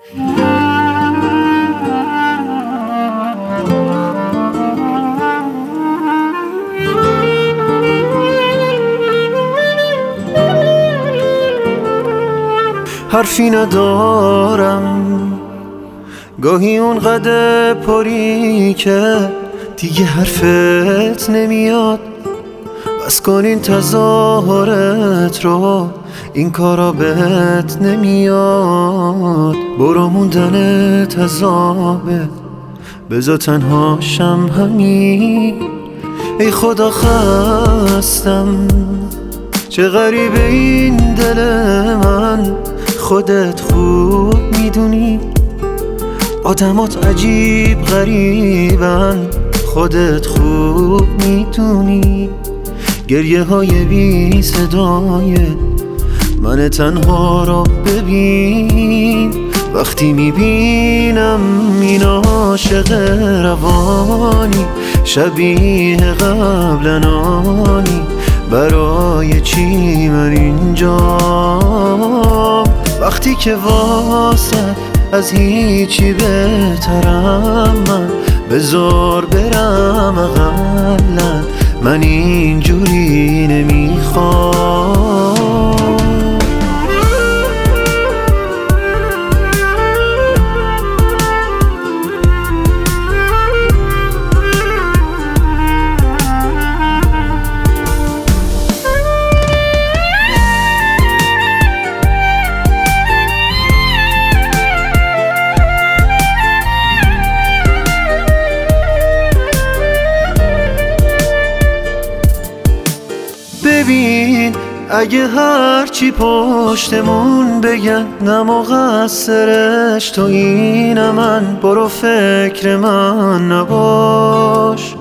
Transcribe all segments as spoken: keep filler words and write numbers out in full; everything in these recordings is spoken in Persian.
حرفی ندارم، گاهی اونقدر پری که دیگه حرفت نمیاد. بس کن این تظاهرت رو، این کارا بهت نمیاد. برو موندنت عذابه، بذار تنهاشم همین. ای خدا خستم، چه غریبه این دل من، خودت خوب میدونی. آدمات عجیب غریبن، خودت خوب میدونی. گریه های بی صدای من تنها را ببین. وقتی میبینم این عاشق روانی، شبیه قبلنانی، برای چی من اینجا؟ وقتی که واسه از هیچی بهترم من، بذار برم اقلن، من اینجوری نمیخوام. ببین اگه هرچی پشتمون بگن نمقصرش تو اینم من، برو فکر من نباش.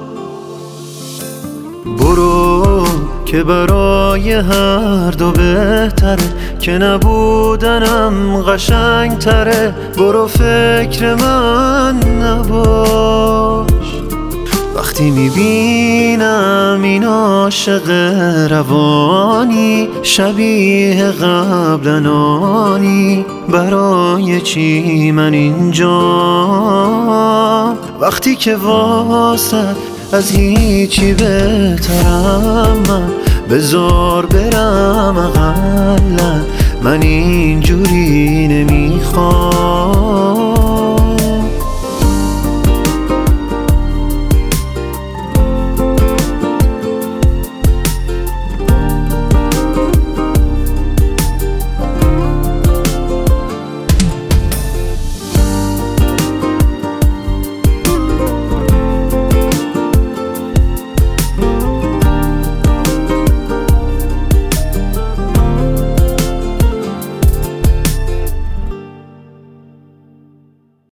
برو که برای هر دو بهتره که نبودنم قشنگ تره. برو فکر من نباش. وقتی میبینم این عاشق روانی، شبیه قبلنانی، برای چی من اینجا؟ وقتی که واسه از هیچی بهترم من، بذار برم اقلن، من اینجوری نمیخوام.